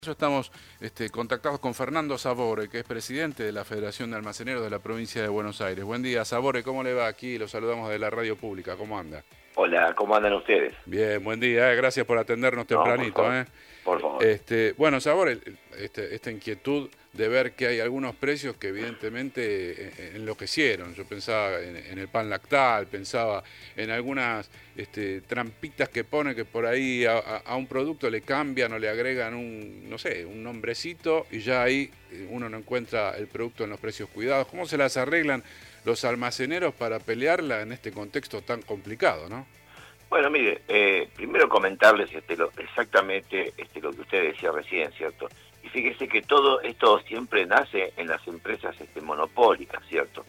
Estamos contactados con Fernando Sabore, que es presidente de la Federación de Almaceneros de la provincia de Buenos Aires. Buen día, Sabore, ¿cómo le va? Aquí lo saludamos de la radio pública, ¿cómo anda? Hola, ¿cómo andan ustedes? Bien, buen día, gracias por atendernos No, por tempranito. favor, por favor. Bueno, Sabore, esta inquietud de ver que hay algunos precios que evidentemente enloquecieron. Yo pensaba en el pan lactal, pensaba en algunas trampitas que pone que por ahí a un producto le cambian o le agregan no sé, un nombrecito y ya ahí uno no encuentra el producto en los precios cuidados. ¿Cómo se las arreglan los almaceneros para pelearla en este contexto tan complicado, no? Bueno, mire, primero comentarles exactamente lo que usted decía recién, ¿cierto? Y fíjese que todo esto siempre nace en las empresas monopólicas, ¿cierto?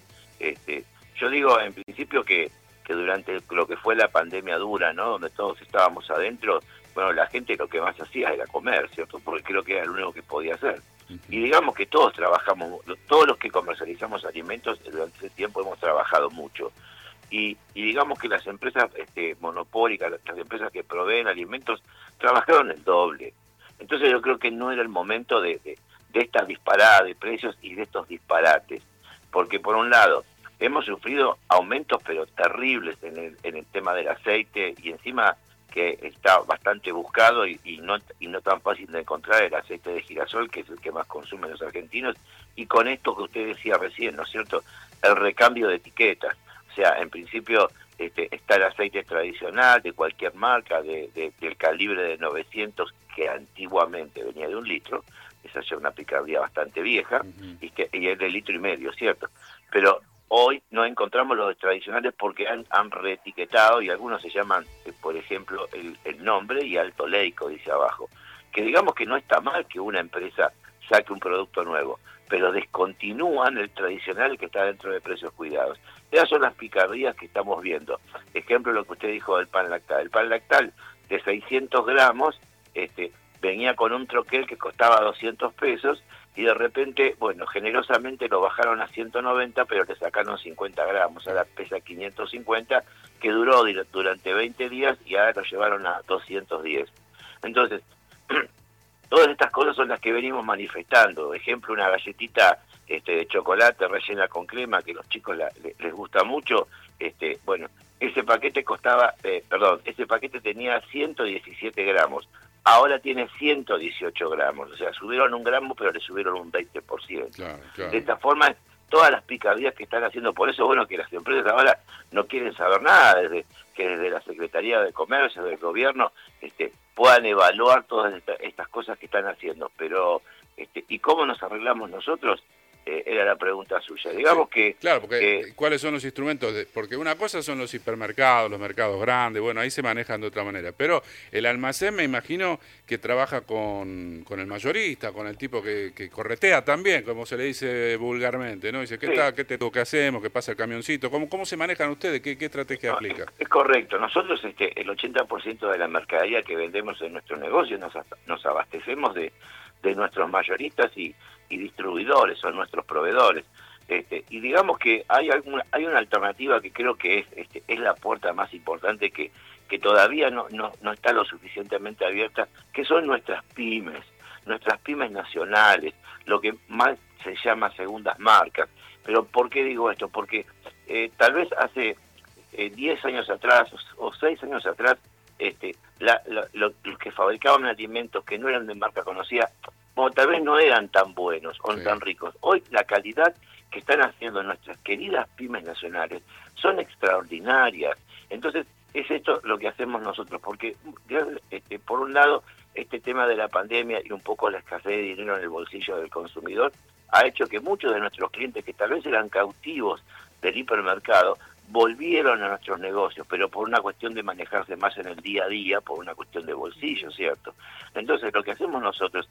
Yo digo en principio que durante lo que fue la pandemia dura, ¿no? Donde todos estábamos adentro, bueno, la gente lo que más hacía era comer, ¿cierto? Porque creo que era lo único que podía hacer. Y digamos que todos trabajamos, todos los que comercializamos alimentos durante ese tiempo hemos trabajado mucho. Y digamos que las empresas monopólicas, las empresas que proveen alimentos, trabajaron el doble. Entonces yo creo que no era el momento de esta disparada de precios y de estos disparates. Porque por un lado, hemos sufrido aumentos pero terribles en el tema del aceite y encima que está bastante buscado y no tan fácil de encontrar el aceite de girasol, que es el que más consumen los argentinos, y con esto que usted decía recién, ¿no es cierto?, el recambio de etiquetas. O sea, en principio está el aceite tradicional de cualquier marca, del calibre de 900, que antiguamente venía de 1 litro, esa es una picardía bastante vieja, y es de 1,5 litros, ¿cierto? Pero hoy no encontramos los tradicionales porque han reetiquetado y algunos se llaman, por ejemplo, el nombre y alto leico, dice abajo. Que digamos que no está mal que una empresa saque un producto nuevo, pero descontinúan el tradicional que está dentro de precios cuidados. Esas son las picardías que estamos viendo. Ejemplo, lo que usted dijo del pan lactal. El pan lactal de 600 gramos venía con un troquel que costaba 200 pesos y de repente, bueno, generosamente lo bajaron a 190, pero le sacaron 50 gramos. Ahora pesa 550, que duró durante 20 días y ahora lo llevaron a 210. Entonces, todas estas cosas son las que venimos manifestando. Ejemplo, una galletita de chocolate rellena con crema, que a los chicos les gusta mucho. Bueno, ese paquete ese paquete tenía 117 gramos. Ahora tiene 118 gramos. O sea, subieron 1 gramo, pero le subieron un 20%. Claro. De esta forma, todas las picardías que están haciendo, por eso, bueno, que las empresas ahora no quieren saber nada, que desde la Secretaría de Comercio, del gobierno, puedan evaluar todas estas cosas que están haciendo. Pero, ¿y cómo nos arreglamos nosotros? Era la pregunta suya. Digamos que... Claro, porque ¿cuáles son los instrumentos? Porque una cosa son los hipermercados, los mercados grandes, bueno, ahí se manejan de otra manera. Pero el almacén me imagino que trabaja con el mayorista, con el tipo que corretea también, como se le dice vulgarmente, ¿no? Dice, ¿qué hacemos? ¿Qué pasa el camioncito? ¿Cómo se manejan ustedes? ¿Qué estrategia aplica? Es correcto. Nosotros el 80% de la mercadería que vendemos en nuestro negocio nos abastecemos de nuestros mayoristas y distribuidores, son nuestros proveedores. Y digamos que hay una alternativa que creo que es la puerta más importante que todavía no está lo suficientemente abierta, que son nuestras pymes nacionales, lo que más se llama segundas marcas. Pero ¿por qué digo esto? Porque tal vez hace 10 años atrás o 6 años atrás, los que fabricaban alimentos que no eran de marca conocida, bueno, tal vez no eran tan buenos o tan ricos. Hoy la calidad que están haciendo nuestras queridas pymes nacionales son extraordinarias. Entonces, es esto lo que hacemos nosotros, porque por un lado, este tema de la pandemia y un poco la escasez de dinero en el bolsillo del consumidor ha hecho que muchos de nuestros clientes, que tal vez eran cautivos del hipermercado, volvieron a nuestros negocios, pero por una cuestión de manejarse más en el día a día, por una cuestión de bolsillo, ¿cierto? Entonces, lo que hacemos nosotros,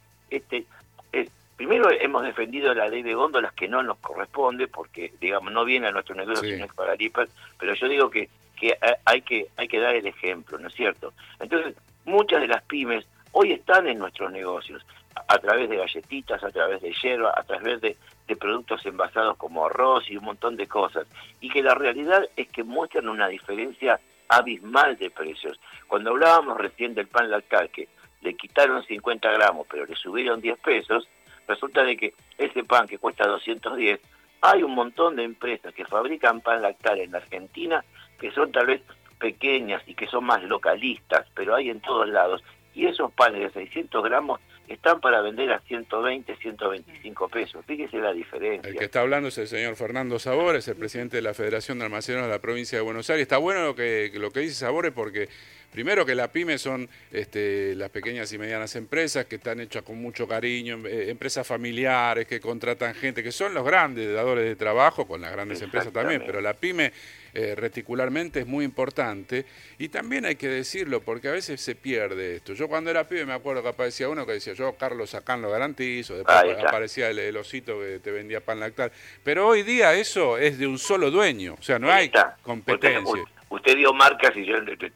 primero hemos defendido la ley de góndolas, que no nos corresponde, porque, digamos, no viene a nuestro negocio, sino es para el hiper, pero yo digo que hay que dar el ejemplo, ¿no es cierto? Entonces, muchas de las pymes hoy están en nuestros negocios, a través de galletitas, a través de yerba, a través de productos envasados como arroz y un montón de cosas, y que la realidad es que muestran una diferencia abismal de precios. Cuando hablábamos recién del pan lactal, que le quitaron 50 gramos, pero le subieron 10 pesos, resulta de que ese pan que cuesta 210, hay un montón de empresas que fabrican pan lactal en la Argentina que son tal vez pequeñas y que son más localistas, pero hay en todos lados. Y esos panes de 600 gramos están para vender a 120, 125 pesos. Fíjese la diferencia. El que está hablando es el señor Fernando Sabores, el presidente de la Federación de Almaceneros de la provincia de Buenos Aires. Está bueno lo que dice Sabores porque primero que la pyme son las pequeñas y medianas empresas que están hechas con mucho cariño, empresas familiares que contratan gente, que son los grandes dadores de trabajo, con las grandes empresas también, pero la pyme reticularmente es muy importante y también hay que decirlo porque a veces se pierde esto. Yo cuando era pibe me acuerdo que aparecía uno que decía yo Carlos Sacán lo garantizo, después aparecía el osito que te vendía pan lactal, pero hoy día eso es de un solo dueño, o sea no hay competencia. Usted dio marcas y yo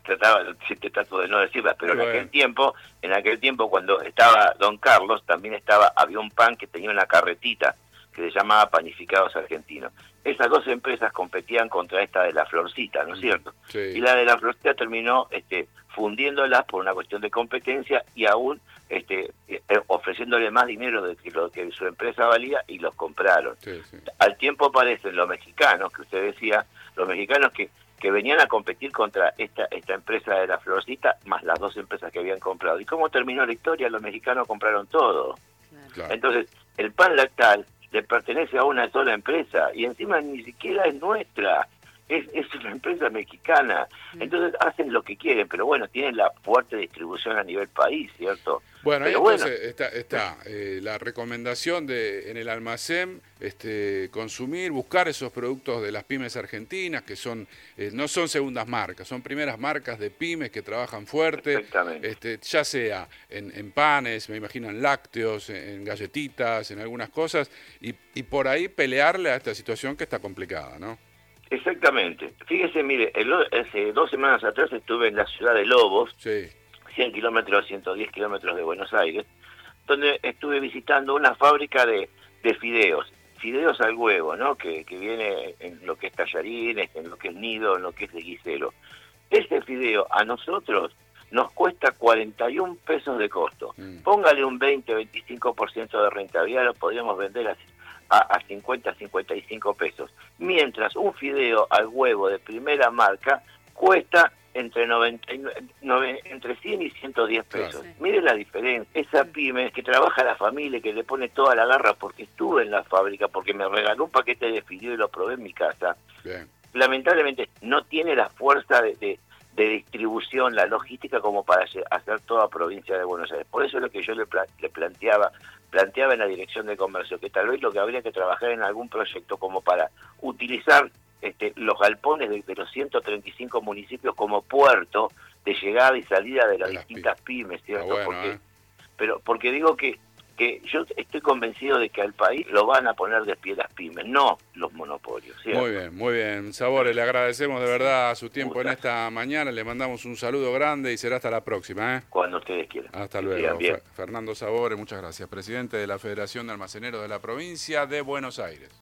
te trato de no decirlas, pero en aquel tiempo cuando estaba Don Carlos, también había un pan que tenía una carretita que se llamaba Panificados Argentinos. Esas dos empresas competían contra esta de la Florcita, ¿no es cierto? Sí. Y la de la Florcita terminó fundiéndolas por una cuestión de competencia y aún ofreciéndole más dinero de lo que su empresa valía y los compraron. Sí. Al tiempo aparecen los mexicanos, que usted decía, los mexicanos que venían a competir contra esta empresa de la Florcita, más las dos empresas que habían comprado. ¿Y cómo terminó la historia? Los mexicanos compraron todo. Claro. Entonces, el pan lactal le pertenece a una sola empresa y encima ni siquiera es nuestra, es una empresa mexicana. Entonces hacen lo que quieren, pero bueno, tienen la fuerte distribución a nivel país, ¿cierto? Bueno, pero entonces está la recomendación en el almacén, consumir, buscar esos productos de las pymes argentinas, que son no son segundas marcas, son primeras marcas de pymes que trabajan fuerte, ya sea en panes, me imagino en lácteos, en galletitas, en algunas cosas, y por ahí pelearle a esta situación que está complicada, ¿no? Exactamente. Fíjese, mire, hace 2 semanas atrás estuve en la ciudad de Lobos, sí. 100 kilómetros, 110 kilómetros de Buenos Aires, donde estuve visitando una fábrica de fideos al huevo, ¿no? Que viene en lo que es tallarines, en lo que es nido, en lo que es de guisero. Ese fideo a nosotros nos cuesta 41 pesos de costo. Póngale un 20-25% de rentabilidad, lo podríamos vender a 50-55 pesos. Mientras un fideo al huevo de primera marca cuesta entre 100 y 110 pesos. Claro. Mire la diferencia. Esa pyme que trabaja la familia, que le pone toda la garra porque estuve en la fábrica, porque me regaló un paquete de fideo y lo probé en mi casa. Bien. Lamentablemente no tiene la fuerza de distribución, la logística como para hacer toda provincia de Buenos Aires. Por eso es lo que yo le planteaba en la Dirección de Comercio, que tal vez lo que habría que trabajar en algún proyecto como para utilizar los galpones de los 135 municipios como puerto de llegada y salida de las distintas pymes, ¿cierto? Bueno, porque digo que yo estoy convencido de que al país lo van a poner de pie las pymes, no los monopolios, ¿cierto? Muy bien. Sabores, le agradecemos de verdad su tiempo en esta mañana, le mandamos un saludo grande y será hasta la próxima. Cuando ustedes quieran. Hasta luego. Fernando Sabores, muchas gracias, presidente de la Federación de Almaceneros de la provincia de Buenos Aires.